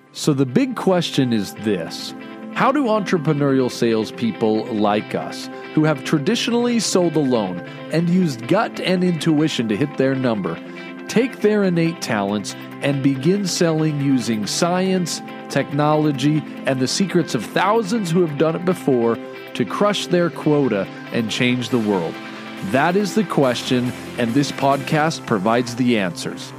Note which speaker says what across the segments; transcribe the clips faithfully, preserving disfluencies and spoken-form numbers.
Speaker 1: So the big question is this: how do entrepreneurial salespeople like us, who have traditionally sold alone and used gut and intuition to hit their number, take their innate talents and begin selling using science, technology, and the secrets of thousands who have done it before to crush their quota and change the world? That is the question, and this podcast provides the answers.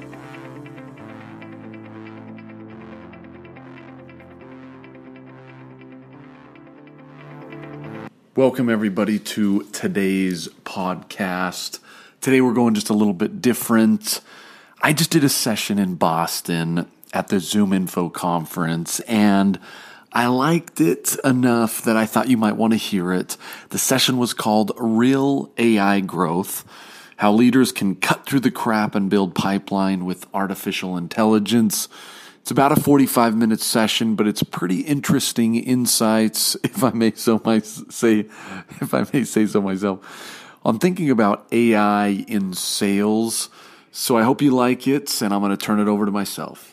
Speaker 1: Welcome, everybody, to today's podcast. Today, we're going just a little bit different. I just did a session in Boston at the ZoomInfo conference, and I liked it enough that I thought you might want to hear it. The session was called Real A I Growth: How Leaders Can Cut Through the Crap and Build Pipeline with Artificial Intelligence. It's about a forty-five minute session, but it's pretty interesting insights, if I may so my say, if I may say so myself, on thinking about A I in sales. So I hope you like it, and I'm going to turn it over to myself.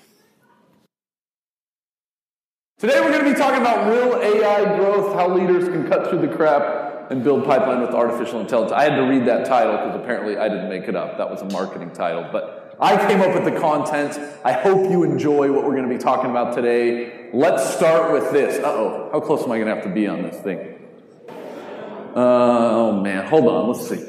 Speaker 2: Today we're going to be talking about real A I growth, how leaders can cut through the crap and build pipeline with artificial intelligence. I had to read that title because apparently I didn't make it up. That was a marketing title, but I came up with the content. I hope you enjoy what we're going to be talking about today. Let's start with this. Uh-oh, how close am I going to have to be on this thing? Uh, oh man, hold on, let's see.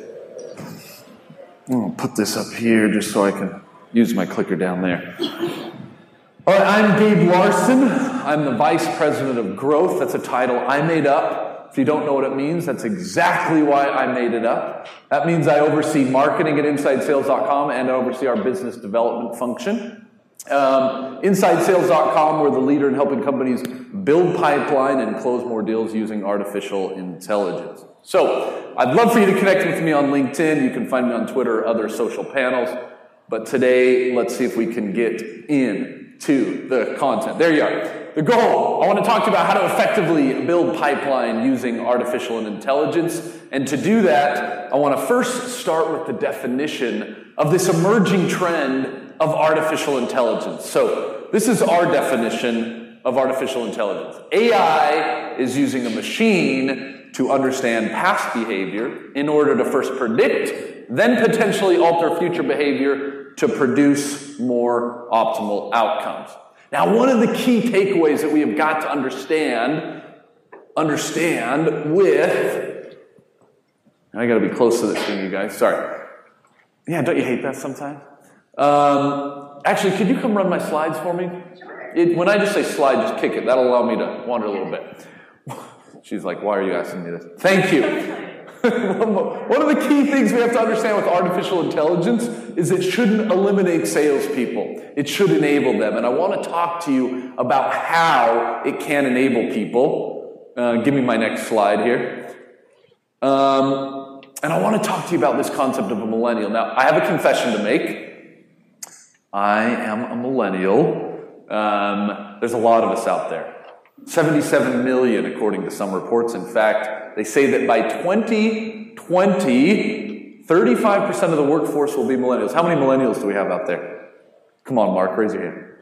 Speaker 2: I'm going to put this up here just so I can use my clicker down there. All right, I'm Gabe Larson. I'm the Vice President of Growth. That's a title I made up. If you don't know what it means, that's exactly why I made it up. That means I oversee marketing at inside sales dot com and I oversee our business development function. Um, inside sales dot com, we're the leader in helping companies build pipeline and close more deals using artificial intelligence. So, I'd love for you to connect with me on LinkedIn. You can find me on Twitter or other social panels. But today, let's see if we can get into the content. There you are. The goal, I want to talk to you about how to effectively build pipeline using artificial intelligence. And to do that, I want to first start with the definition of this emerging trend of artificial intelligence. So this is our definition of artificial intelligence. A I is using a machine to understand past behavior in order to first predict, then potentially alter future behavior to produce more optimal outcomes. Now, one of the key takeaways that we have got to understand, understand with, I got to be close to this thing, you guys. Sorry. Yeah, don't you hate that sometimes? Um, actually, could you come run my slides for me? It, when I just say slide, just kick it. That'll allow me to wander a little bit. She's like, why are you asking me this? Thank you. One of the key things we have to understand with artificial intelligence is it shouldn't eliminate salespeople. It should enable them. And I want to talk to you about how it can enable people. Uh, give me my next slide here. Um, and I want to talk to you about this concept of a millennial. Now, I have a confession to make. I am a millennial. Um, there's a lot of us out there. seventy-seven million, according to some reports. In fact, they say that by twenty twenty, thirty-five percent of the workforce will be millennials. How many millennials do we have out there? Come on, Mark, raise your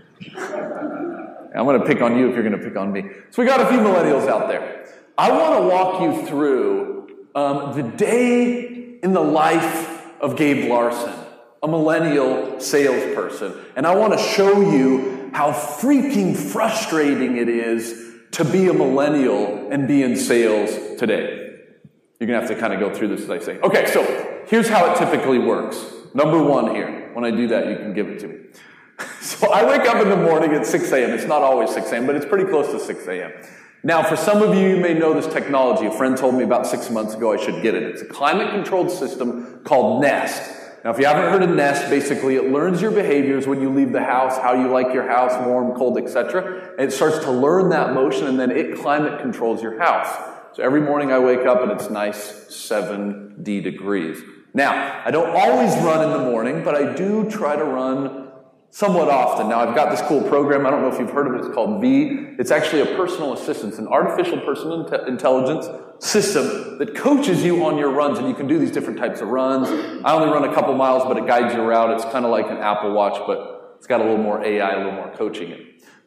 Speaker 2: hand. I'm going to pick on you if you're going to pick on me. So we got a few millennials out there. I want to walk you through um, the day in the life of Gabe Larson, a millennial salesperson. And I want to show you how freaking frustrating it is to be a millennial and be in sales today. You're going to have to kind of go through this as I say. Okay, so here's how it typically works. Number one here. When I do that, you can give it to me. So I wake up in the morning at six a.m. It's not always six a.m., but it's pretty close to six a.m. Now, for some of you, you may know this technology. A friend told me about six months ago I should get it. It's a climate-controlled system called Nest. Now, if you haven't heard of Nest, basically it learns your behaviors when you leave the house, how you like your house, warm, cold, et cetera. And it starts to learn that motion, and then it climate controls your house. So every morning I wake up and it's nice seventy degrees. Now, I don't always run in the morning, but I do try to run somewhat often. Now, I've got this cool program. I don't know if you've heard of it. It's called V. It's actually a personal assistant, an artificial personal inte- intelligence system that coaches you on your runs, and you can do these different types of runs. I only run a couple miles, but it guides you around. It's kind of like an Apple Watch, but it's got a little more A I, a little more coaching in it.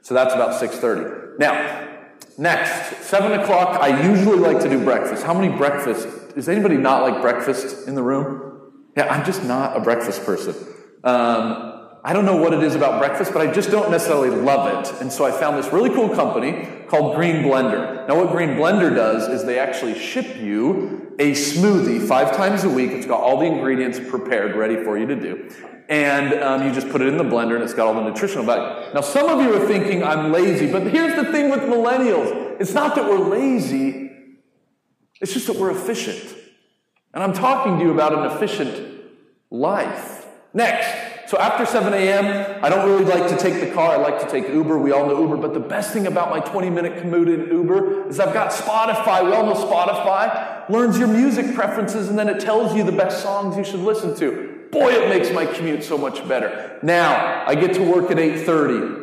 Speaker 2: So that's about six thirty. Now, next, seven o'clock, I usually like to do breakfast. How many breakfasts? Does anybody not like breakfast in the room? Yeah, I'm just not a breakfast person. Um, I don't know what it is about breakfast, but I just don't necessarily love it. And so I found this really cool company called Green Blender. Now what Green Blender does is they actually ship you a smoothie five times a week. It's got all the ingredients prepared, ready for you to do. And um, you just put it in the blender and it's got all the nutritional value. Now some of you are thinking I'm lazy, but here's the thing with millennials. It's not that we're lazy, it's just that we're efficient. And I'm talking to you about an efficient life. Next, so after seven a.m., I don't really like to take the car. I like to take Uber. We all know Uber. But the best thing about my twenty-minute commute in Uber is I've got Spotify. We all know Spotify learns your music preferences, and then it tells you the best songs you should listen to. Boy, it makes my commute so much better. Now, I get to work at eight thirty.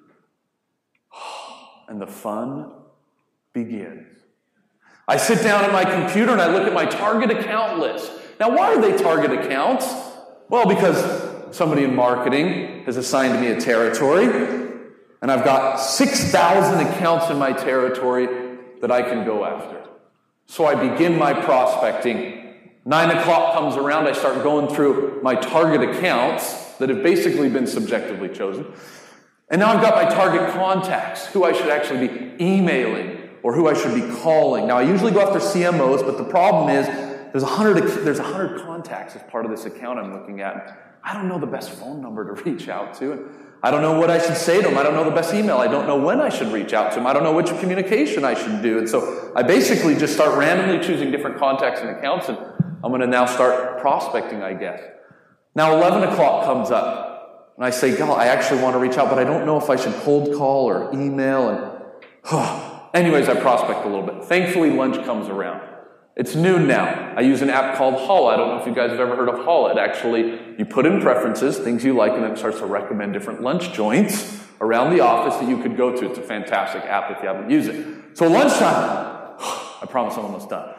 Speaker 2: And the fun begins. I sit down at my computer and I look at my target account list. Now, why are they target accounts? Well, because somebody in marketing has assigned me a territory, and I've got six thousand accounts in my territory that I can go after. So I begin my prospecting. Nine o'clock comes around, I start going through my target accounts that have basically been subjectively chosen. And now I've got my target contacts, who I should actually be emailing or who I should be calling. Now I usually go after C M Os, but the problem is there's a hundred there's a hundred contacts as part of this account I'm looking at. I don't know the best phone number to reach out to. I don't know what I should say to them. I don't know the best email. I don't know when I should reach out to them. I don't know which communication I should do. And so I basically just start randomly choosing different contacts and accounts, and I'm going to now start prospecting, I guess. Now eleven o'clock comes up, and I say, God, I actually want to reach out, but I don't know if I should cold call or email. And anyways, I prospect a little bit. Thankfully, lunch comes around. It's noon now. I use an app called Holla. I don't know if you guys have ever heard of Holla. It actually, you put in preferences, things you like, and then it starts to recommend different lunch joints around the office that you could go to. It's a fantastic app if you haven't used it. So lunchtime, I promise I'm almost done.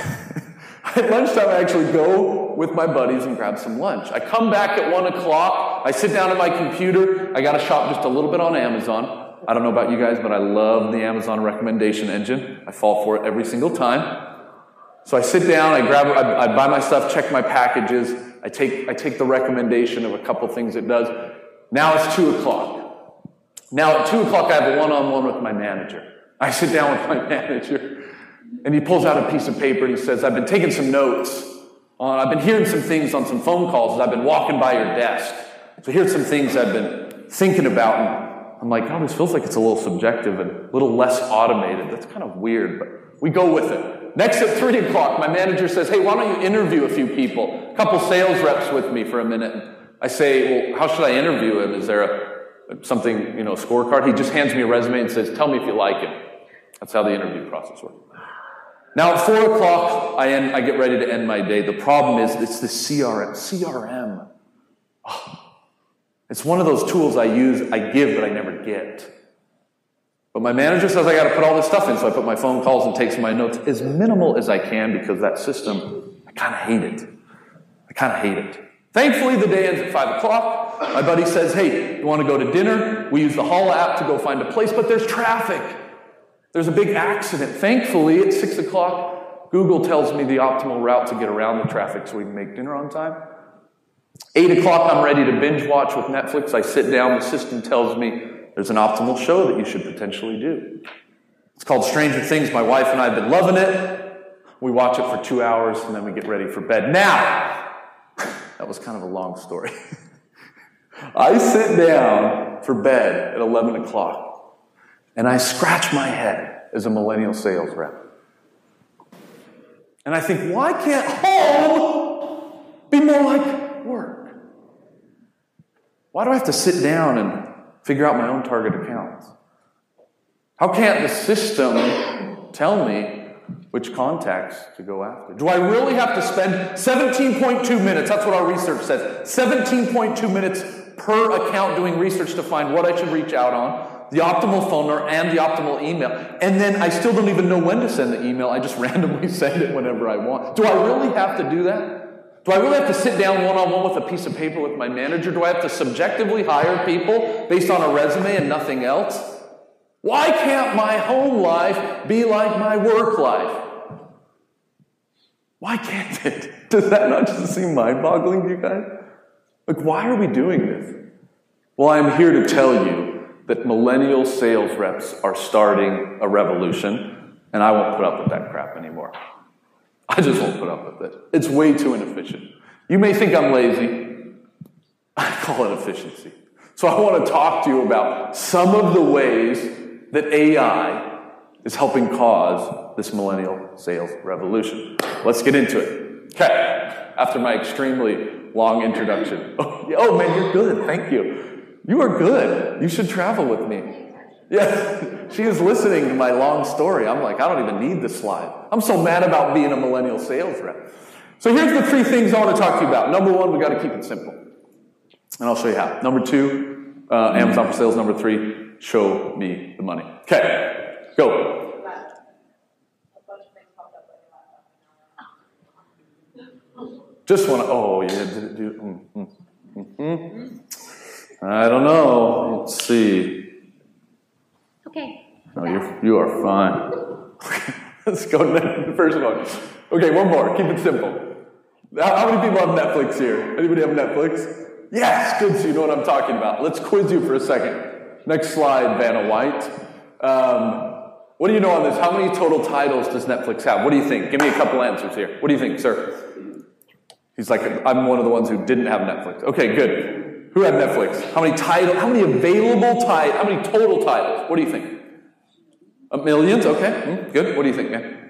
Speaker 2: At lunchtime, I actually go with my buddies and grab some lunch. I come back at one o'clock. I sit down at my computer. I got to shop just a little bit on Amazon. I don't know about you guys, but I love the Amazon recommendation engine. I fall for it every single time. So I sit down, I grab, I, I buy my stuff, check my packages. I take, I take the recommendation of a couple things it does. Now it's two o'clock. Now at two o'clock, I have a one-on-one with my manager. I sit down with my manager, and he pulls out a piece of paper and he says, I've been taking some notes. On, I've been hearing some things on some phone calls as I've been walking by your desk. So here's some things I've been thinking about. And I'm like, oh, this feels like it's a little subjective and a little less automated. That's kind of weird, but we go with it. Next at three o'clock, my manager says, hey, why don't you interview a few people? A couple sales reps with me for a minute. I say, well, how should I interview him? Is there a something, you know, scorecard? He just hands me a resume and says, tell me if you like him. That's how the interview process works. Now at four o'clock, I end, I get ready to end my day. The problem is it's the C R M. C R M. Oh, it's one of those tools I use, I give, but I never get. But my manager says I got to put all this stuff in, so I put my phone calls and takes my notes as minimal as I can because that system, I kind of hate it. I kind of hate it. Thankfully, the day ends at five o'clock. My buddy says, hey, you want to go to dinner? We use the Holla app to go find a place, but there's traffic. There's a big accident. Thankfully, at six o'clock, Google tells me the optimal route to get around the traffic so we can make dinner on time. eight o'clock, I'm ready to binge watch with Netflix. I sit down, the system tells me there's an optimal show that you should potentially do. It's called Stranger Things. My wife and I have been loving it. We watch it for two hours, and then we get ready for bed. Now, that was kind of a long story. I sit down for bed at eleven o'clock, and I scratch my head as a millennial sales rep. And I think, why can't home be more like work? Why do I have to sit down and figure out my own target accounts? How can't the system tell me which contacts to go after? Do I really have to spend seventeen point two minutes? That's what our research says. seventeen point two minutes per account doing research to find what I should reach out on, the optimal phone number, and the optimal email. And then I still don't even know when to send the email. I just randomly send it whenever I want. Do I really have to do that? Do I really have to sit down one-on-one with a piece of paper with my manager? Do I have to subjectively hire people based on a resume and nothing else? Why can't my home life be like my work life? Why can't it? Does that not just seem mind-boggling to you guys? Like, why are we doing this? Well, I'm here to tell you that millennial sales reps are starting a revolution, and I won't put up with that crap anymore. I just won't put up with it. It's way too inefficient. You may think I'm lazy. I call it efficiency. So I want to talk to you about some of the ways that A I is helping cause this millennial sales revolution. Let's get into it. Okay, after my extremely long introduction. Oh, oh man, you're good. Thank you. You are good. You should travel with me. Yeah, she is listening to my long story. I'm like, I don't even need this slide. I'm so mad about being a millennial sales rep. So here's the three things I want to talk to you about. Number one, we got to keep it simple. And I'll show you how. Number two, uh, Amazon for sales. Number three, show me the money. Okay, go. Just want to, oh, yeah, did it do, mm, mm, mm, mm. I don't know. Let's see.
Speaker 3: Okay.
Speaker 2: No, you're, you are fine. Let's go to the first one. Okay, one more. Keep it simple. How, how many people have Netflix here? Anybody have Netflix? Yes, good, so you know what I'm talking about. Let's quiz you for a second. Next slide, Vanna White. Um, what do you know on this? How many total titles does Netflix have? What do you think? Give me a couple answers here. What do you think, sir? He's like, I'm one of the ones who didn't have Netflix. Okay, good. Who had Netflix? How many titles? How many available titles? How many total titles? What do you think? A millions? Okay, mm, good. What do you think, man?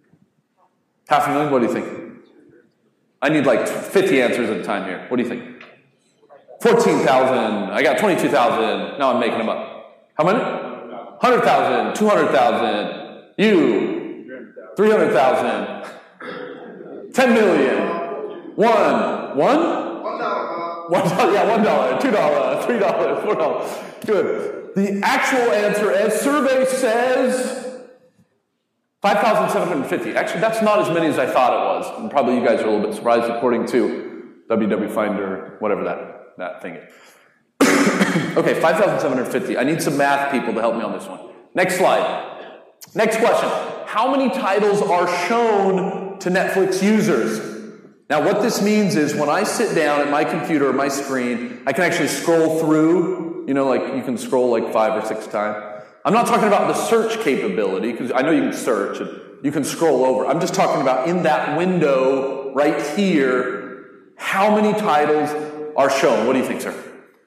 Speaker 2: Half a million? What do you think? I need like fifty answers at a time here. What do you think? fourteen thousand. I got twenty-two thousand. Now I'm making them up. How many? one hundred thousand. two hundred thousand. You. three hundred thousand. ten million. One. One? One dollar. One dollar. Yeah, one dollar. Two dollars. Three dollars. Four dollars. Good. The actual answer, as survey says, five thousand seven hundred fifty. Actually, that's not as many as I thought it was. And probably you guys are a little bit surprised according to W W Finder, whatever that, that thing is. Okay, five thousand seven hundred fifty. I need some math people to help me on this one. Next slide. Next question. How many titles are shown to Netflix users? Now, what this means is when I sit down at my computer or my screen, I can actually scroll through, you know, like you can scroll like five or six times. I'm not talking about the search capability, because I know you can search and you can scroll over. I'm just talking about in that window right here, how many titles are shown. What do you think, sir?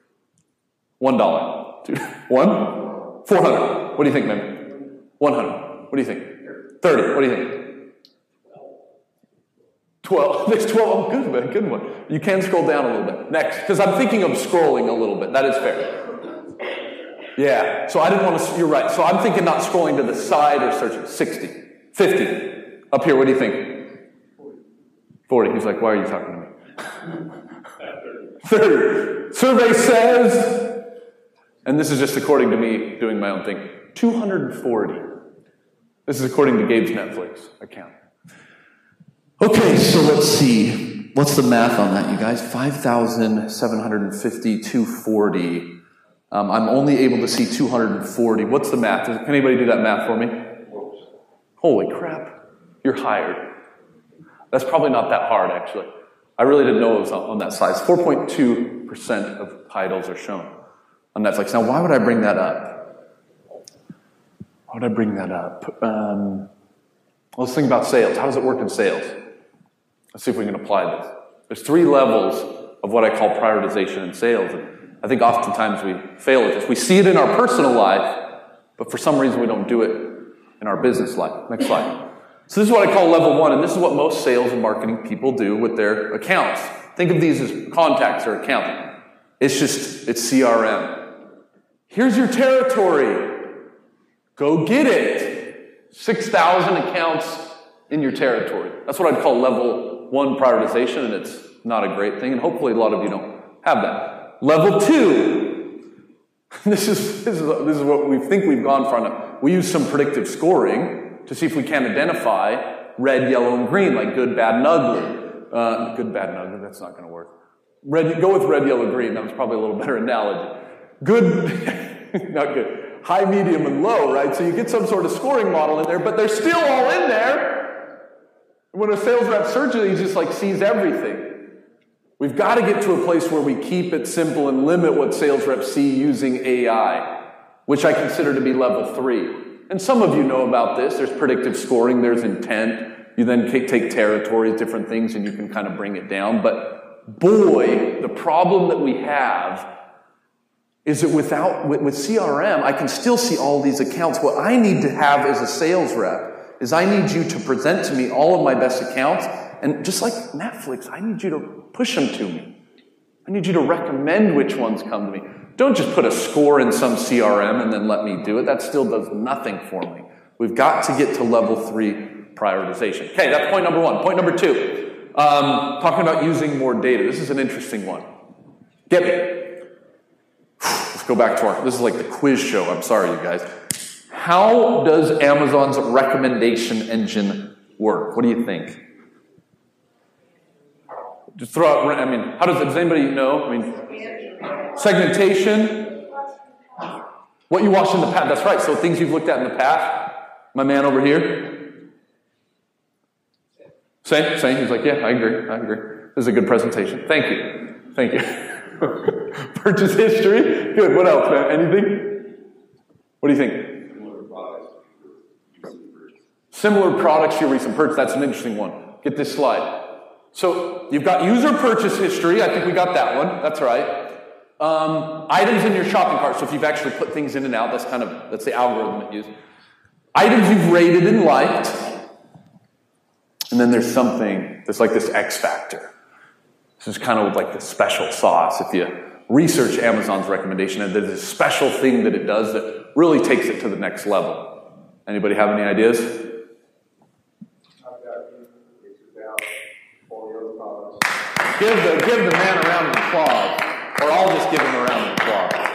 Speaker 2: One dollar. One? Four hundred. What do you think, man? One hundred. What do you think? Thirty. What do you think? twelve. There's twelve. Oh, good, man. Good one. You can scroll down a little bit. Next. Because I'm thinking of scrolling a little bit. That is fair. Yeah. So I didn't want to, you're right. So I'm thinking not scrolling to the side or searching. sixty. fifty. Up here, what do you think? forty. He's like, why are you talking to me? thirty. Survey says, and this is just according to me doing my own thing, two hundred forty. This is according to Gabe's Netflix account. Okay, so let's see. What's the math on that, you guys? five thousand seven hundred fifty, two hundred forty. Um, I'm only able to see two hundred forty. What's the math? Can anybody do that math for me? Holy crap. You're hired. That's probably not that hard, actually. I really didn't know it was on that size. four point two percent of titles are shown on Netflix. Now, why would I bring that up? Why would I bring that up? Um, let's think about sales. How does it work in sales? Let's see if we can apply this. There's three levels of what I call prioritization in sales. And I think oftentimes we fail at this. We see it in our personal life, but for some reason we don't do it in our business life. Next slide. So this is what I call level one, and this is what most sales and marketing people do with their accounts. Think of these as contacts or accounts. It's just, it's C R M. Here's your territory. Go get it. six thousand accounts in your territory. That's what I'd call level one prioritization, and it's not a great thing, and hopefully a lot of you don't have that. Level two. This is, this is, this is what we think we've gone for. Now. We use some predictive scoring to see if we can identify red, yellow, and green, like good, bad, and ugly. Uh, good, bad, and ugly, that's not going to work. Red, go with red, yellow, green. That was probably a little better analogy. Good, not good. high, medium, and low, right? So you get some sort of scoring model in there, but they're still all in there. When a sales rep searches, he just like sees everything. We've got to get to a place where we keep it simple and limit what sales reps see using A I, which I consider to be level three. And some of you know about this. There's predictive scoring, there's intent. You then take territories, different things, and you can kind of bring it down. But boy, the problem that we have is that without with, with C R M, I can still see all these accounts. What I need to have as a sales rep is I need you to present to me all of my best accounts. And just like Netflix, I need you to push them to me. I need you to recommend which ones come to me. Don't just put a score in some C R M and then let me do it. That still does nothing for me. We've got to get to level three prioritization. Okay, that's point number one. Point number two, um, talking about using more data. This is an interesting one. Get me. Let's go back to our, this is like the quiz show. I'm sorry, you guys. How does Amazon's recommendation engine work? What do you think? Just throw out, I mean, how does it, does anybody know? I mean, segmentation. What you watched in the past, that's right. So things you've looked at in the past. My man over here. Same, same. He's like, yeah, I agree, I agree. This is a good presentation. Thank you. Thank you. Purchase history. Good. What else, man? Anything? What do you think? Similar products your recent purchase. That's an interesting one. Get this slide. So you've got user purchase history. I think we got that one. That's right. Um, items in your shopping cart. So if you've actually put things in and out, that's kind of, that's the algorithm it uses. Items you've rated and liked. And then there's something that's like this X factor. This is kind of like the special sauce. If you research Amazon's recommendation, and there's this special thing that it does that really takes it to the next level. Anybody have any ideas? Give the, give the man a round of applause. Or I'll just give him a round of applause.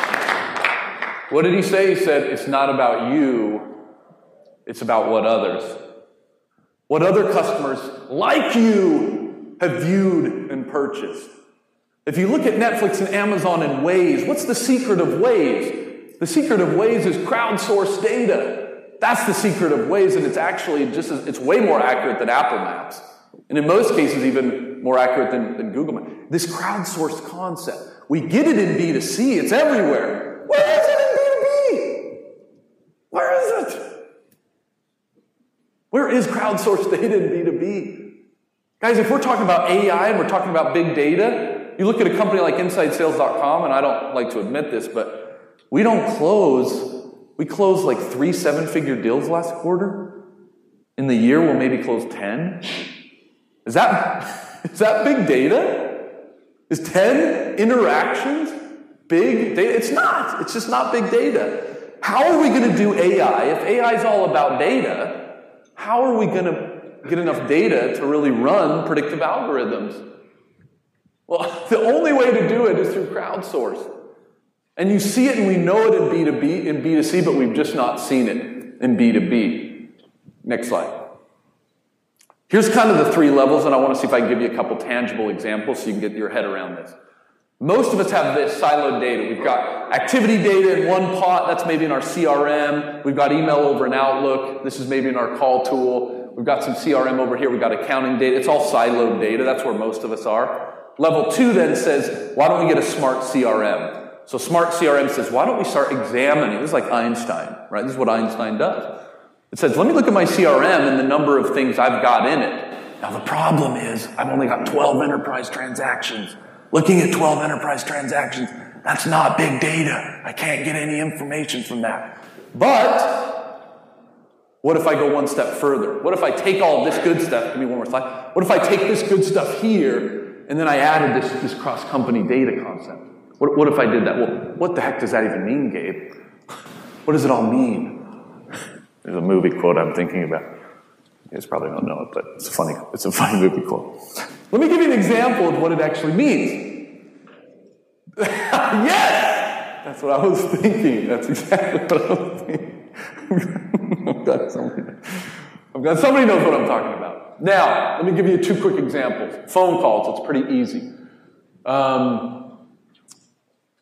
Speaker 2: What did he say? He said, it's not about you, it's about what others. What other customers like you have viewed and purchased. If you look at Netflix and Amazon and Waze, what's the secret of Waze? The secret of Waze is crowdsourced data. That's the secret of Waze, and it's actually just as, it's way more accurate than Apple Maps. And in most cases, even more accurate than, than Google Maps. This crowdsourced concept. We get it in B two C. It's everywhere. Where is it in B two B? Where is it? Where is crowdsourced data in B two B? Guys, if we're talking about A I and we're talking about big data, you look at a company like inside sales dot com, and I don't like to admit this, but we don't close, we closed like three seven-figure deals last quarter. In the year, we'll maybe close ten. Is that, is that big data? Is ten interactions big data? It's not. It's just not big data. How are we going to do A I? If A I is all about data, how are we going to get enough data to really run predictive algorithms? Well, the only way to do it is through crowdsource. And you see it and we know it in B two B, in B two C, but we've just not seen it in B two B. Next slide. Here's kind of the three levels, and I want to see if I can give you a couple tangible examples so you can get your head around this. Most of us have this siloed data. We've got activity data in one pot. That's maybe in our C R M. We've got email over in Outlook. This is maybe in our call tool. We've got some C R M over here. We've got accounting data. It's all siloed data. That's where most of us are. Level two then says, why don't we get a smart C R M? So smart C R M says, why don't we start examining? This is like Einstein, right? This is what Einstein does. It says, let me look at my C R M and the number of things I've got in it. Now the problem is, I've only got twelve enterprise transactions. Looking at twelve enterprise transactions, that's not big data. I can't get any information from that. But, what if I go one step further? What if I take all this good stuff, give me one more slide. What if I take this good stuff here, and then I added this, this cross-company data concept? What, what if I did that? Well, what the heck does that even mean, Gabe? What does it all mean? There's a movie quote I'm thinking about. You guys probably don't know it, but it's a funny, it's a funny movie quote. Let me give you an example of what it actually means. Yes! That's what I was thinking. That's exactly what I was thinking. I've got somebody, I've got somebody knows what I'm talking about. Now, let me give you two quick examples. Phone calls, it's pretty easy. Um,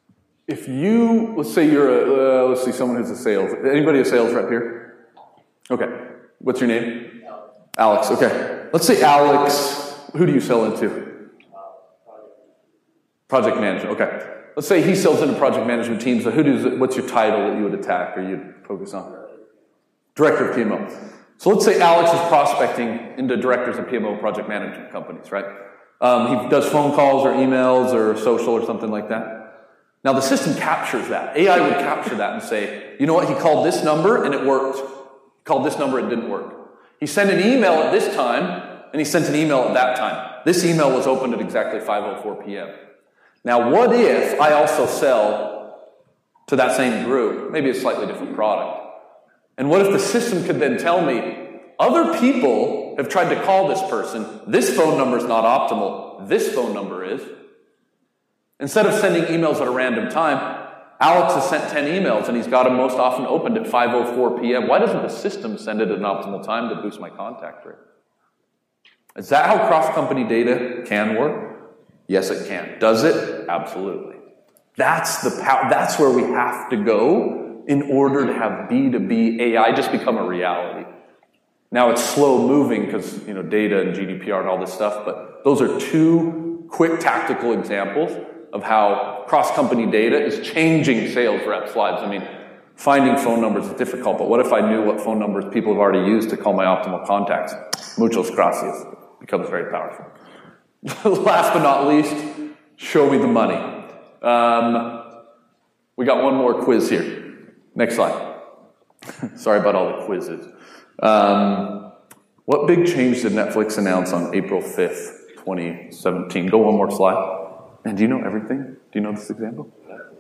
Speaker 2: if you, let's say you're a, uh, let's see, someone who's a sales, anybody a sales rep here? Okay. What's your name? Alex. Alex, okay. Let's say Alex, who do you sell into? Project management, okay. Let's say he sells into project management teams. So who does, what's your title that you would attack or you'd focus on? Director of P M O. So let's say Alex is prospecting into directors of P M O project management companies, right? Um, he does phone calls or emails or social or something like that. Now the system captures that. A I would capture that and say, you know what, he called this number and it worked. He called this number, it didn't work. He sent an email at this time and he sent an email at that time. This email was opened at exactly five oh four p.m. Now what if I also sell to that same group, maybe a slightly different product? And what if the system could then tell me, other people have tried to call this person, this phone number is not optimal, this phone number is. Instead of sending emails at a random time, Alex has sent ten emails and he's got them most often opened at five oh four p.m. Why doesn't the system send it at an optimal time to boost my contact rate? Is that how cross-company data can work? Yes, it can. Does it? Absolutely. That's the pow- That's where we have to go in order to have B two B A I just become a reality. Now it's slow moving because, you know, data and G D P R and all this stuff, but those are two quick tactical examples of how cross-company data is changing sales reps' lives. I mean, finding phone numbers is difficult, but what if I knew what phone numbers people have already used to call my optimal contacts? Muchas gracias. Becomes very powerful. Last but not least, show me the money. Um, we got one more quiz here. Next slide. Sorry about all the quizzes. Um, what big change did Netflix announce on April fifth, twenty seventeen? Go one more slide. And do you know everything? Do you know this example?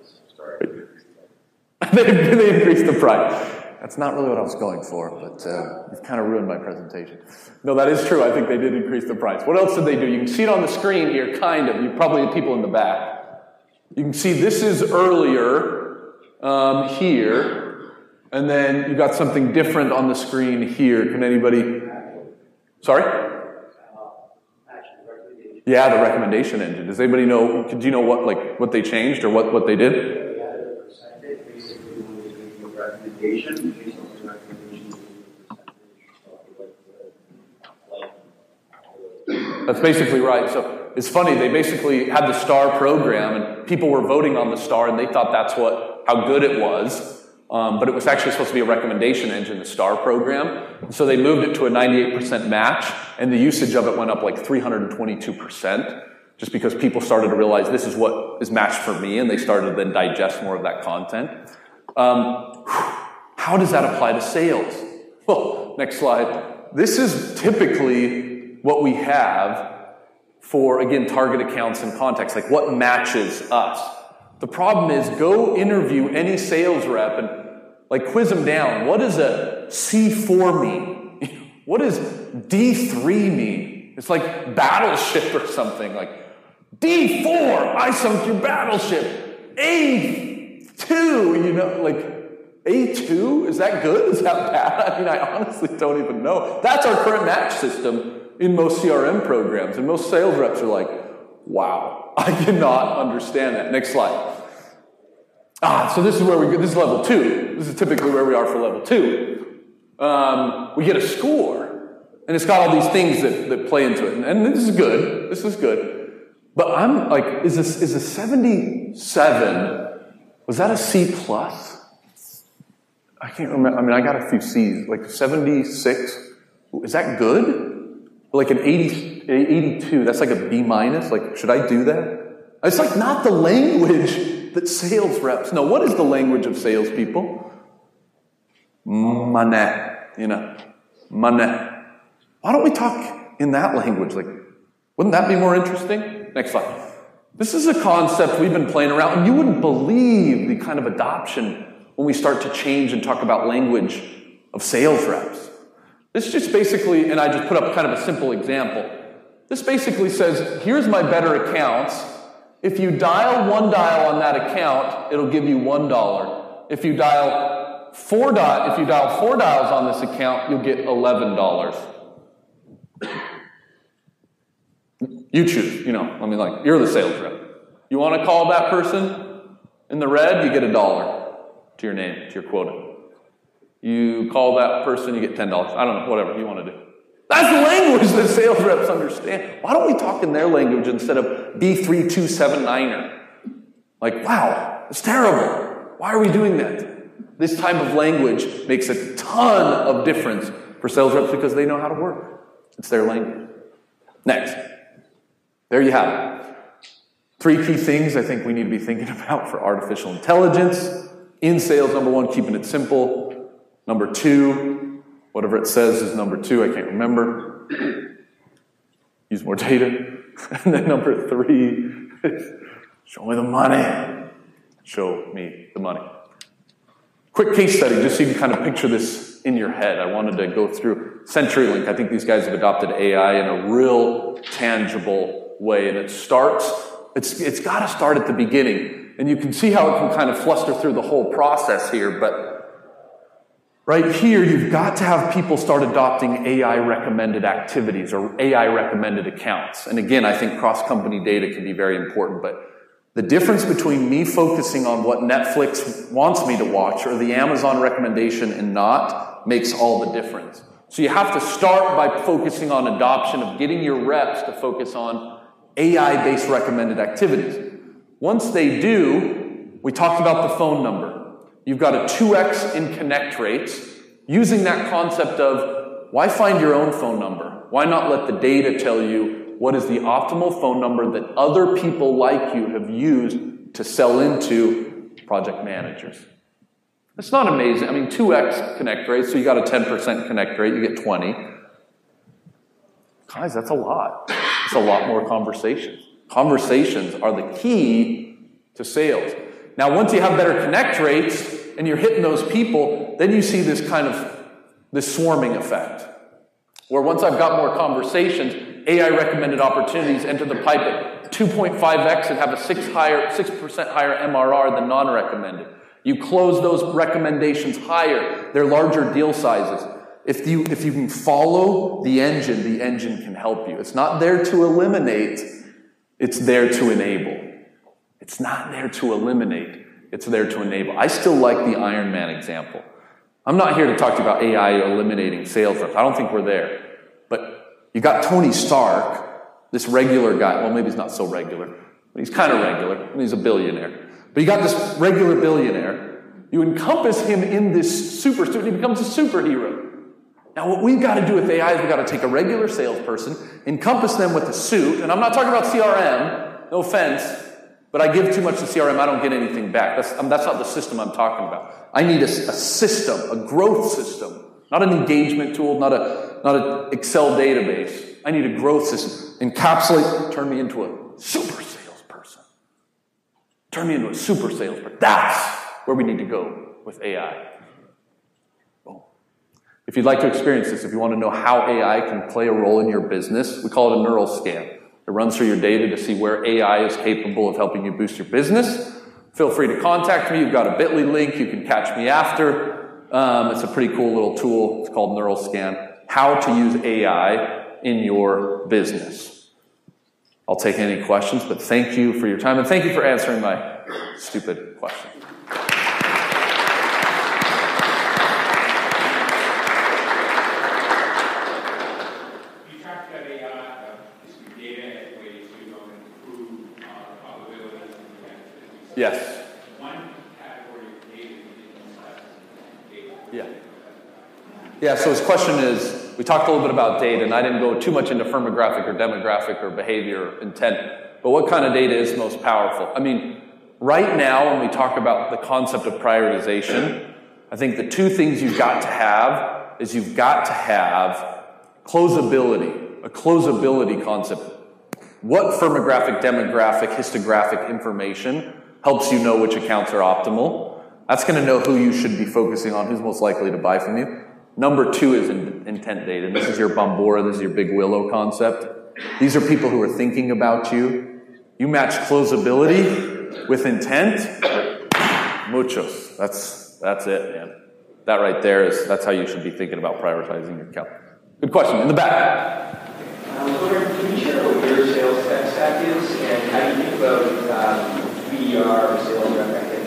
Speaker 2: they, they increased the price. That's not really what I was going for, but uh, you've kind of ruined my presentation. No, that is true. I think they did increase the price. What else did they do? You can see it on the screen here, kind of. You probably have people in the back. You can see this is earlier um, here, and then you got something different on the screen here. Can anybody? Sorry? Yeah, the recommendation engine. Does anybody know? Do you know what like what they changed or what, what they did? Recommendation based on the recommendation. That's basically right. So it's funny, they basically had the STAR program and people were voting on the STAR and they thought that's what how good it was. Um, but it was actually supposed to be a recommendation engine, the STAR program. So they moved it to a ninety-eight percent match and the usage of it went up like three hundred twenty-two percent just because people started to realize this is what is matched for me and they started to then digest more of that content. Um, how does that apply to sales? Well, next slide. This is typically what we have for, again, target accounts and contacts, like what matches us. The problem is go interview any sales rep and like quiz them down. What does a C four mean? What does D three mean? It's like battleship or something. Like D four, I sunk your battleship. A two, you know, like A two, is that good? Is that bad? I mean, I honestly don't even know. That's our current match system in most C R M programs. And most sales reps are like, wow, I cannot understand that. Next slide. Ah, so this is where we go. This is level two. This is typically where we are for level two. Um, we get a score. And it's got all these things that, that play into it. And, and this is good. This is good. But I'm like, is this, is a seventy-seven, was that a C plus? I can't remember. I mean, I got a few C's. Like seventy-six, is that good? Like an eighty, eighty-two, that's like a B minus? Like, should I do that? It's like not the language that sales reps know. What is the language of salespeople? Money, you know, money. Why don't we talk in that language? Like, wouldn't that be more interesting? Next slide. This is a concept we've been playing around, and you wouldn't believe the kind of adoption when we start to change and talk about language of sales reps. This just basically, and I just put up kind of a simple example. This basically says, here's my better accounts. If you dial one dial on that account, it'll give you one dollar. If you dial four dial, if you dial four dials on this account, you'll get eleven dollars. You choose, you know, I mean, like, you're the sales rep. You want to call that person? In the red, you get a dollar to your name, to your quota. You call that person, you get ten dollars. I don't know, whatever you want to do. That's the language that sales reps understand. Why don't we talk in their language instead of B three two seven niner? Like, wow, it's terrible. Why are we doing that? This type of language makes a ton of difference for sales reps because they know how to work. It's their language. Next. There you have it. Three key things I think we need to be thinking about for artificial intelligence. In sales, number one, keeping it simple. Number two, whatever it says is number two, I can't remember. Use more data. And then number three, show me the money. Show me the money. Quick case study, just so you can kind of picture this in your head. I wanted to go through CenturyLink. I think these guys have adopted A I in a real tangible way. And it starts, it's it's got to start at the beginning. And you can see how it can kind of fluster through the whole process here. But right here, you've got to have people start adopting A I recommended activities or A I recommended accounts. And again, I think cross-company data can be very important. But the difference between me focusing on what Netflix wants me to watch or the Amazon recommendation and not makes all the difference. So you have to start by focusing on adoption of getting your reps to focus on A I-based recommended activities. Once they do, we talked about the phone number. You've got a two X in connect rates. Using that concept of why find your own phone number? Why not let the data tell you what is the optimal phone number that other people like you have used to sell into project managers? It's not amazing. I mean, two X connect rate, so you got a ten percent connect rate, you get twenty. Guys, that's a lot. It's a lot more conversations. Conversations are the key to sales. Now, once you have better connect rates and you're hitting those people, then you see this kind of, this swarming effect. Where once I've got more conversations, A I recommended opportunities enter the pipe at two point five X and have a six higher, six percent higher M R R than non-recommended. You close those recommendations higher, they're larger deal sizes. If you, if you can follow the engine, the engine can help you. It's not there to eliminate, it's there to enable. It's not there to eliminate, it's there to enable. I still like the Iron Man example. I'm not here to talk to you about A I eliminating sales reps. I don't think we're there. But you got Tony Stark, this regular guy. Well, maybe he's not so regular, but he's kind of regular, and he's a billionaire. But you got this regular billionaire. You encompass him in this super suit, and he becomes a superhero. Now, what we've got to do with A I is we've got to take a regular salesperson, encompass them with a suit, and I'm not talking about C R M, no offense, but I give too much to C R M, I don't get anything back. That's, um, that's not the system I'm talking about. I need a, a system, a growth system, not an engagement tool, not a not an Excel database. I need a growth system. Encapsulate, turn me into a super salesperson. Turn me into a super salesperson. That's where we need to go with A I. Boom. If you'd like to experience this, if you want to know how A I can play a role in your business, we call it a neural scan. It runs through your data to see where A I is capable of helping you boost your business. Feel free to contact me. You've got a bit dot L Y link. You can catch me after. Um, it's a pretty cool little tool. It's called Neural Scan. How to use A I in your business. I'll take any questions, but thank you for your time, and thank you for answering my stupid question.
Speaker 4: You talked about A I, uh, using data as a way to um, improve uh, probabilities and the
Speaker 2: Yes.
Speaker 4: One category of data is data.
Speaker 2: Yeah. Yeah, so his question is, we talked a little bit about data, and I didn't go too much into firmographic or demographic or behavior or intent, but what kind of data is most powerful? I mean, right now when we talk about the concept of prioritization, I think the two things you've got to have is you've got to have closability, a closability concept. What firmographic, demographic, histographic information helps you know which accounts are optimal? That's going to know who you should be focusing on, who's most likely to buy from you. Number two is in, intent data. This is your Bombora, this is your Big Willow concept. These are people who are thinking about you. You match closability with intent. Muchos. That's that's it, man. That right there is, that's how you should be thinking about prioritizing your account. Good question. In the back.
Speaker 5: I was wondering, can you share what your sales tech stack is and how do you think about um, B D R, sales rep activity?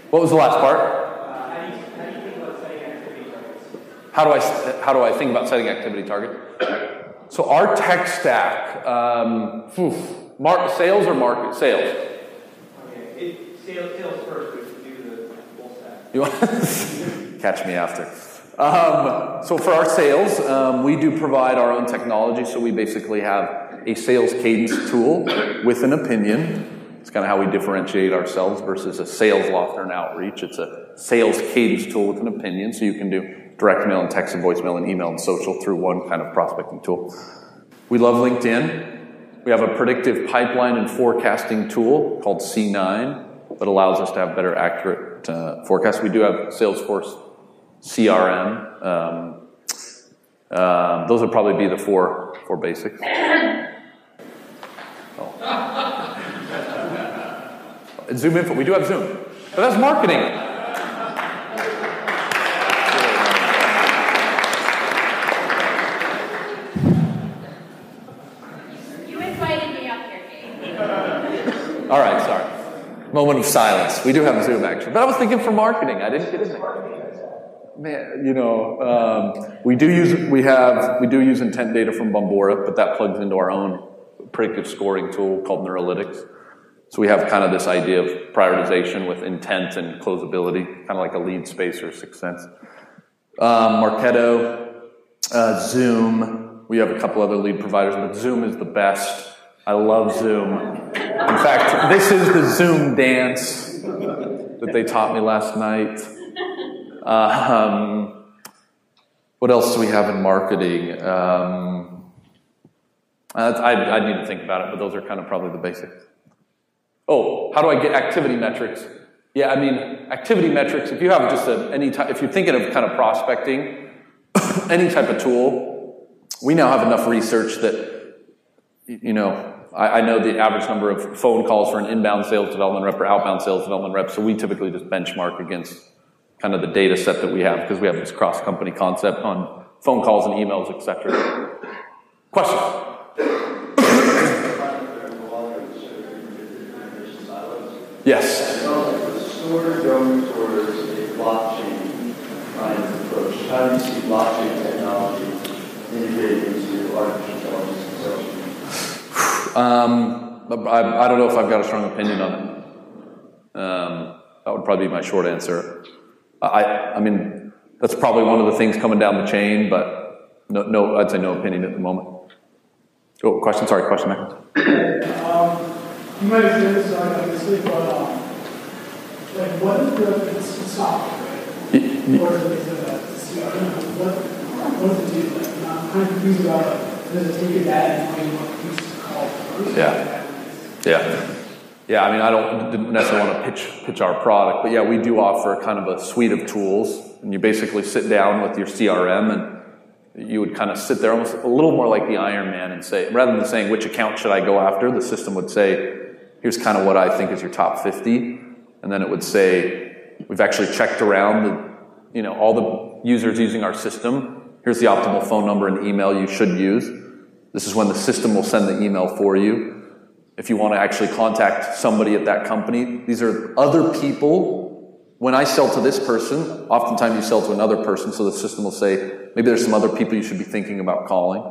Speaker 2: What was the last part?
Speaker 5: Uh, how, do you, how do you think about setting activity targets?
Speaker 2: How do I how do I think about setting activity targets? So our tech stack, um, oof, mark, sales or market sales.
Speaker 5: Okay, it, sales, sales first, but do the full stack.
Speaker 2: You want catch me after. Um, so for our sales, um, we do provide our own technology. So we basically have a sales cadence tool with an opinion. It's kind of how we differentiate ourselves versus a sales loft or an outreach. It's a sales cadence tool with an opinion. So you can do direct mail and text and voicemail and email and social through one kind of prospecting tool. We love LinkedIn. We have a predictive pipeline and forecasting tool called C nine that allows us to have better accurate uh, forecasts. We do have Salesforce C R M. Um, um, those would probably be the four four basics. Oh. Zoom Info. We do have Zoom, but that's marketing.
Speaker 3: You invited me up here, Dave.
Speaker 2: All right, sorry. Moment of silence. We do have Zoom actually, but I was thinking for marketing. I didn't get in there. Man, you know, um, we do use we have we do use intent data from Bombora, but that plugs into our own predictive scoring tool called Neurolytics. So we have kind of this idea of prioritization with intent and closability, kind of like a lead space or Sixth Sense. Um, Marketo, uh, Zoom. We have a couple other lead providers, but Zoom is the best. I love Zoom. In fact, this is the Zoom dance that they taught me last night. Uh, um, what else do we have in marketing? Um, I, I need to think about it, but those are kind of probably the basics. Oh, how do I get activity metrics? Yeah, I mean, activity metrics, if you have just a, any type, if you're thinking of kind of prospecting, any type of tool, we now have enough research that, you know, I, I know the average number of phone calls for an inbound sales development rep or outbound sales development rep, so we typically just benchmark against kind of the data set that we have, because we have this cross-company concept on phone calls and emails, et cetera. Question? Yes.
Speaker 6: It sounds like the story going towards a blockchain kind of approach. How do you see blockchain technology integrated into artificial intelligence and social?
Speaker 2: Um, I, I don't know if I've got a strong opinion on it. Um, that would probably be my short answer. I, I mean, that's probably one of the things coming down the chain, but no, no, I'd say no opinion at the moment. Oh, question, sorry, question next.
Speaker 7: Um, you might have said this, obviously, but um, like, what is the, it's, it's software, right? Or is it, is it a C R M? What, what does it do? Like, you know, I'm kind of confused about, like, does it take your data and find what it used to call?
Speaker 2: Yeah. Yeah. Yeah, I mean, I don't didn't necessarily want to pitch pitch our product, but yeah, we do offer kind of a suite of tools, and you basically sit down with your C R M, and you would kind of sit there almost a little more like the Iron Man and say, rather than saying which account should I go after, the system would say, here's kind of what I think is your top fifty, and then it would say, we've actually checked around the, you know, all the users using our system. Here's the optimal phone number and email you should use. This is when the system will send the email for you. If you want to actually contact somebody at that company, these are other people. When I sell to this person, oftentimes you sell to another person, so the system will say, maybe there's some other people you should be thinking about calling.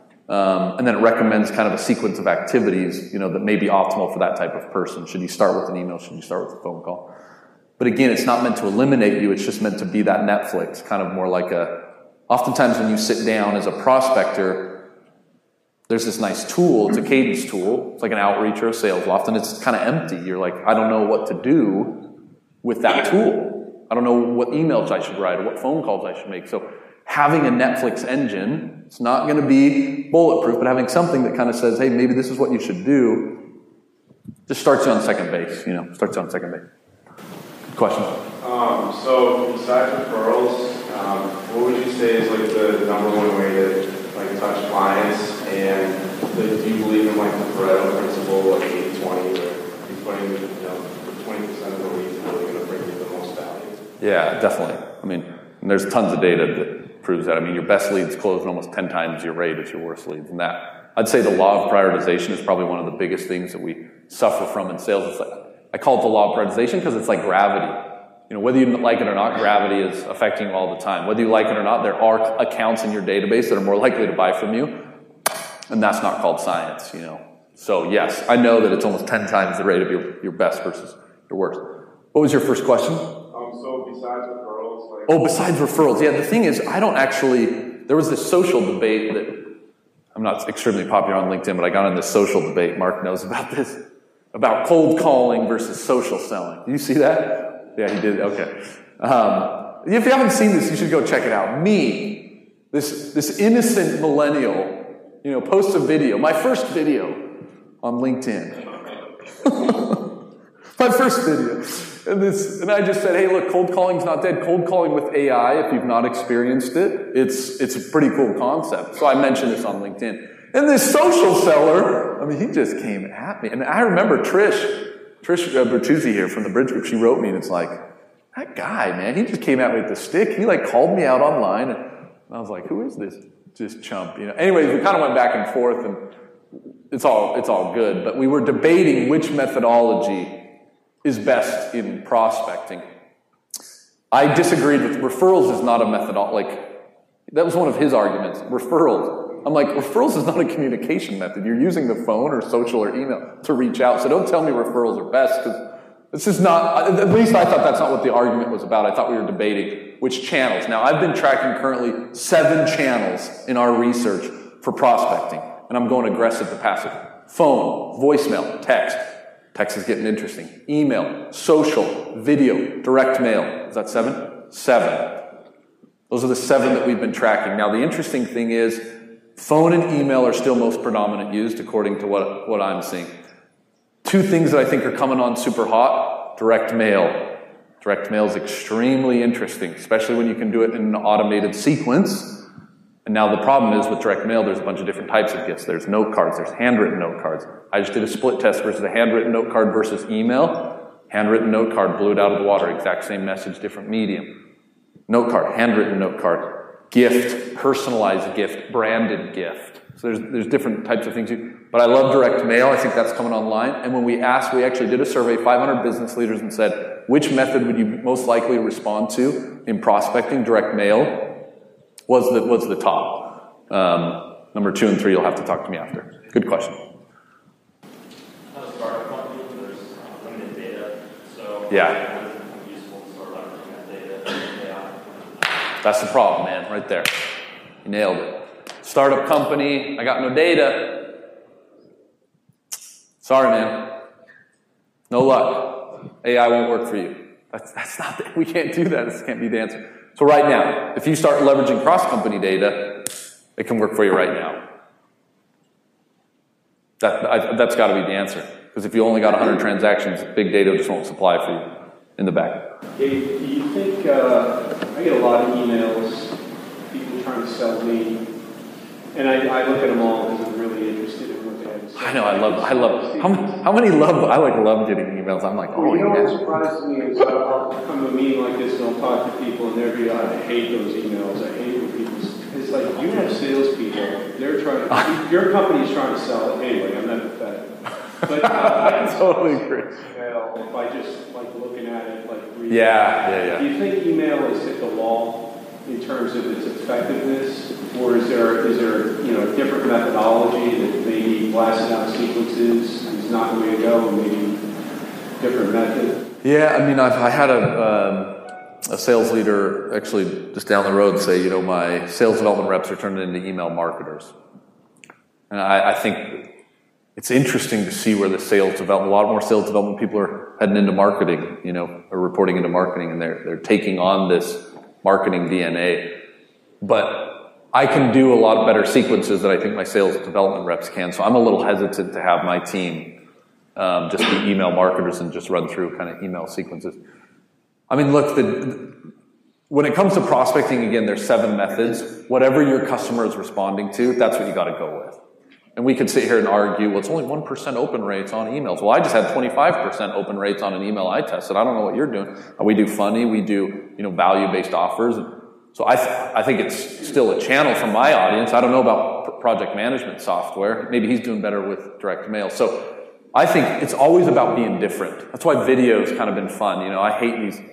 Speaker 2: Um, and then it recommends kind of a sequence of activities, you know, that may be optimal for that type of person. Should you start with an email? Should you start with a phone call? But again, it's not meant to eliminate you. It's just meant to be that Netflix, kind of more like a, oftentimes when you sit down as a prospector, there's this nice tool. It's a cadence tool. It's like an outreach or a sales loft, and it's kind of empty. You're like, I don't know what to do with that tool. I don't know what emails I should write or what phone calls I should make. So having a Netflix engine, it's not going to be bulletproof, but having something that kind of says, hey, maybe this is what you should do, just starts you on second base, you know, starts you on second base. Good question.
Speaker 8: Um, so besides referrals, um, what would you say is like the number one way to like touch clients? And like, do you believe in like the Pareto principle, like eighty twenty, where you're putting, you know, twenty percent of the leads are really going to bring you the most value?
Speaker 2: Yeah, definitely. I mean, there's tons of data that proves that. I mean, your best leads close almost ten times your rate as your worst leads. And that, I'd say the law of prioritization is probably one of the biggest things that we suffer from in sales. It's like, I call it the law of prioritization because it's like gravity. You know, whether you like it or not, gravity is affecting you all the time. Whether you like it or not, there are accounts in your database that are more likely to buy from you, and that's not called science, you know. So yes, I know that it's almost ten times the rate of your, your best versus your worst. What was your first question?
Speaker 8: Um, so besides referrals, like...
Speaker 2: Oh, besides referrals, yeah, the thing is, I don't actually, there was this social debate that, I'm not extremely popular on LinkedIn, but I got in this social debate, Mark knows about this, about cold calling versus social selling. Do you see that? Yeah, he did. Okay. Um, if you haven't seen this, you should go check it out. Me, this this innocent millennial, you know, posts a video. My first video on LinkedIn. My first video, and this, and I just said, "Hey, look, cold calling's not dead. Cold calling with A I, if you've not experienced it, it's it's a pretty cool concept." So I mentioned this on LinkedIn. And this social seller, I mean, he just came at me, and I remember Trish. Trish uh, Bertuzzi here from the Bridge Group, she wrote me, and it's like, that guy, man, he just came at me with the stick. He like called me out online, and I was like, who is this just chump? You know. Anyways, we kind of went back and forth, and it's all it's all good. But we were debating which methodology is best in prospecting. I disagreed with referrals is not a methodology. Like that was one of his arguments. Referrals. I'm like, referrals is not a communication method. You're using the phone or social or email to reach out. So don't tell me referrals are best, because this is not, at least I thought that's not what the argument was about. I thought we were debating which channels. Now, I've been tracking currently seven channels in our research for prospecting, and I'm going aggressive to passive. Phone, voicemail, text. Text is getting interesting. Email, social, video, direct mail. Is that seven? Seven. Those are the seven that we've been tracking. Now, the interesting thing is, phone and email are still most predominant used according to what, what I'm seeing. Two things that I think are coming on super hot, direct mail. Direct mail is extremely interesting, especially when you can do it in an automated sequence. And now the problem is with direct mail, there's a bunch of different types of gifts. There's note cards, there's handwritten note cards. I just did a split test versus a handwritten note card versus email. Handwritten note card blew it out of the water. Exact same message, different medium. Note card, handwritten note card. Gift, personalized gift, branded gift. So there's there's different types of things. You, but I love direct mail. I think that's coming online. And when we asked, we actually did a survey, five hundred business leaders, and said, which method would you most likely respond to in prospecting? Direct mail was the was the top. Um, number two and three, you'll have to talk to me after. Good question.
Speaker 5: As a startup company, there's uh, limited data, so
Speaker 2: Yeah. That's the problem, man, right there. You nailed it. Startup company, I got no data. Sorry, man. No luck. A I won't work for you. That's, that's not, the, we can't do that. This can't be the answer. So right now, if you start leveraging cross-company data, it can work for you right now. That, I, that's got to be the answer. Because if you only got one hundred transactions, big data just won't supply for you in the back.
Speaker 9: Dave, do you think, uh, I get a lot of emails, people trying to sell me, and I, I look at them all because I'm really interested in what they have to say.
Speaker 2: I know, I love, I love, how, how many love, I like love getting emails. I'm like, oh,
Speaker 9: well, you know
Speaker 2: yeah.
Speaker 9: what surprises me is uh, I'll come to a meeting like this and I'll talk to people and they'll be like, I hate those emails, I hate when people, it's like, you have salespeople, they're trying to, your company's trying to sell it. Anyway, I'm not pathetic. But uh,
Speaker 2: I totally agree.
Speaker 9: Email, by just like looking at it, like reading.
Speaker 2: Yeah, yeah, yeah.
Speaker 9: Do you think email has hit the wall in terms of its effectiveness, or is there is there you know a different methodology that maybe blasting out sequences is not the way to go, and maybe different method?
Speaker 2: Yeah, I mean, I've, I had a um, a sales leader actually just down the road say, you know, my sales development reps are turning into email marketers, and I, I think. It's interesting to see where the sales development, a lot more sales development people are heading into marketing, you know, or reporting into marketing, and they're, they're taking on this marketing D N A. But I can do a lot better sequences than I think my sales development reps can. So I'm a little hesitant to have my team um, just be email marketers and just run through kind of email sequences. I mean, look, the, when it comes to prospecting, again, there's seven methods. Whatever your customer is responding to, that's what you got to go with. And we could sit here and argue, well, it's only one percent open rates on emails. Well, I just had twenty-five percent open rates on an email I tested. I don't know what you're doing. We do funny, we do, you know, value-based offers. So I, th- I think it's still a channel from my audience. I don't know about project management software. Maybe he's doing better with direct mail. So I think it's always about being different. That's why video's kind of been fun. You know, I hate these,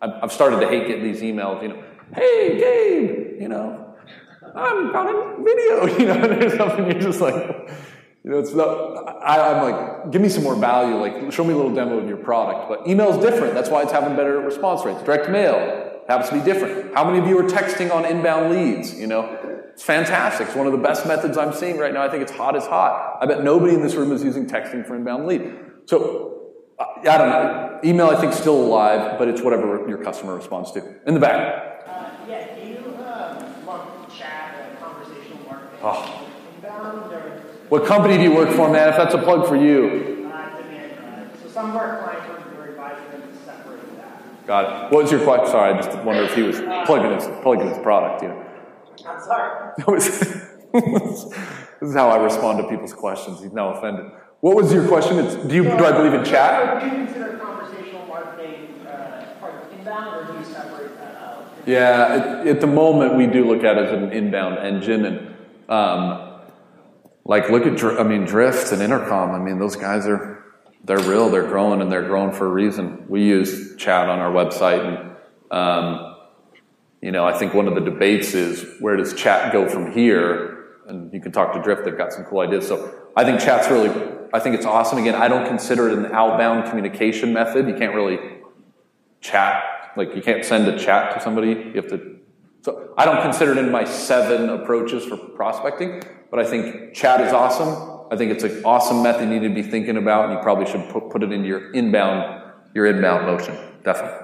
Speaker 2: I've started to hate getting these emails, you know, hey, Gabe, you know, I'm got a video, you know, and there's something you're just like, you know, it's not, I, I'm like, give me some more value, like, show me a little demo of your product. But email's different. That's why it's having better response rates. Direct mail happens to be different. How many of you are texting on inbound leads, you know? It's fantastic. It's one of the best methods I'm seeing right now. I think it's hot as hot. I bet nobody in this room is using texting for inbound lead. So, I don't know. Email, I think, is still alive, but it's whatever your customer responds to. In the back.
Speaker 10: Uh, yeah, do you uh, lump chat and conversational marketing
Speaker 2: Oh.
Speaker 10: inbound? Or,
Speaker 2: What company do you work for, man? If that's a plug for you.
Speaker 10: uh, demand drive. So some of our clients are we're advising them to separate that.
Speaker 2: Got it. What was your question? Sorry, I just wondered if he was plugging his, plugging his product, you know.
Speaker 10: I'm sorry.
Speaker 2: This is how I respond to people's questions. He's now offended. What was your question? It's, do you do I believe in chat?
Speaker 10: Do you consider conversational marketing uh, part of inbound, or do you separate that out?
Speaker 2: Yeah, at, at the moment we do look at it as an inbound engine, and um, like look at I mean Drift and Intercom. I mean those guys are they're real. They're growing, and they're growing for a reason. We use chat on our website, and um, you know I think one of the debates is where does chat go from here? And you can talk to Drift. They've got some cool ideas. So I think chat's really. I think it's awesome. Again, I don't consider it an outbound communication method. You can't really chat. Like, you can't send a chat to somebody. You have to. So I don't consider it in my seven approaches for prospecting, but I think chat is awesome. I think it's an awesome method you need to be thinking about, and you probably should put, put it into your inbound, your inbound motion. Definitely.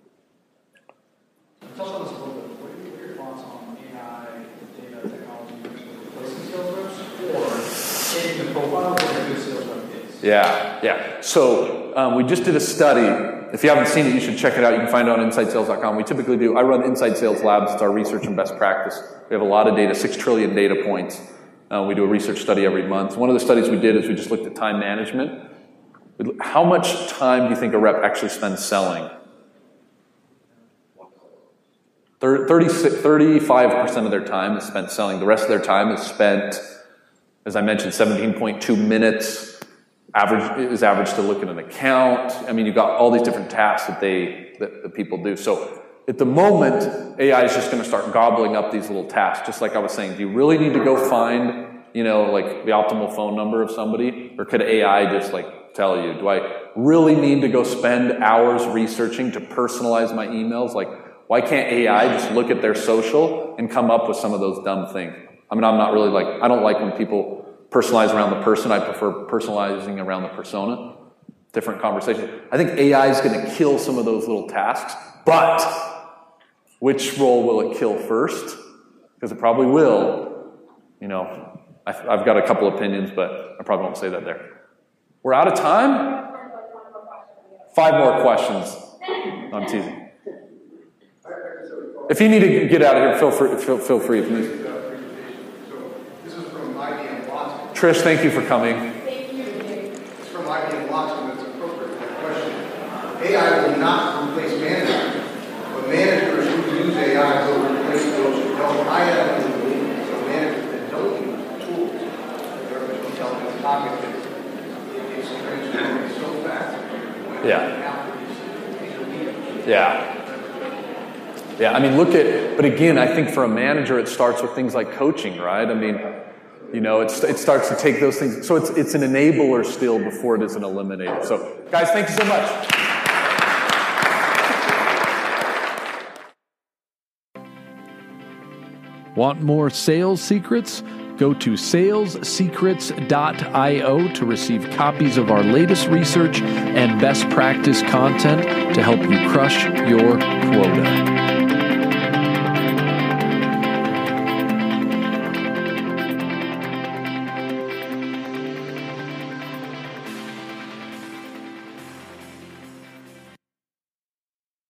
Speaker 7: Touch on this a little bit. What are your thoughts on A I, data, technology, replacing sales reps, or changing the profile of what a good sales rep is?
Speaker 2: Yeah, yeah. So um, we just did a study. If you haven't seen it, you should check it out. You can find it on inside sales dot com. We typically do, I run Inside Sales Labs. It's our research and best practice. We have a lot of data, six trillion data points. Uh, we do a research study every month. One of the studies we did is we just looked at time management. How much time do you think a rep actually spends selling? thirty-five percent of their time is spent selling. The rest of their time is spent, as I mentioned, seventeen point two minutes. Average is average to look at an account. I mean, you've got all these different tasks that they that, that people do. So at the moment, A I is just going to start gobbling up these little tasks. Just like I was saying, do you really need to go find, you know, like the optimal phone number of somebody, or could A I just like tell you? Do I really need to go spend hours researching to personalize my emails? Like, why can't A I just look at their social and come up with some of those dumb things? I mean, I'm not really like I don't like when people personalize around the person. I prefer personalizing around the persona. Different conversation. I think A I is going to kill some of those little tasks, but which role will it kill first? Because it probably will. You know, I've, I've got a couple opinions, but I probably won't say that there. We're out of time? Five more questions. I'm teasing. If you need to get out of here, feel free. Feel, feel free. If you need. Trish, thank you for coming.
Speaker 3: Thank you.
Speaker 11: It's from I B M Watson, that's appropriate for that question. A I will not replace managers, but managers who use A I will replace those who don't. I have to believe so managers that don't use the tools, the artificial intelligence topic, it's transforming so fast.
Speaker 2: Yeah. Yeah. Yeah, I mean, look at, but again, I think for a manager, it starts with things like coaching, right? I mean, you know, it's, it starts to take those things. So it's it's an enabler still before it is an eliminator. So, guys, thank you so much.
Speaker 1: Want more sales secrets? Go to sales secrets dot io to receive copies of our latest research and best practice content to help you crush your quota.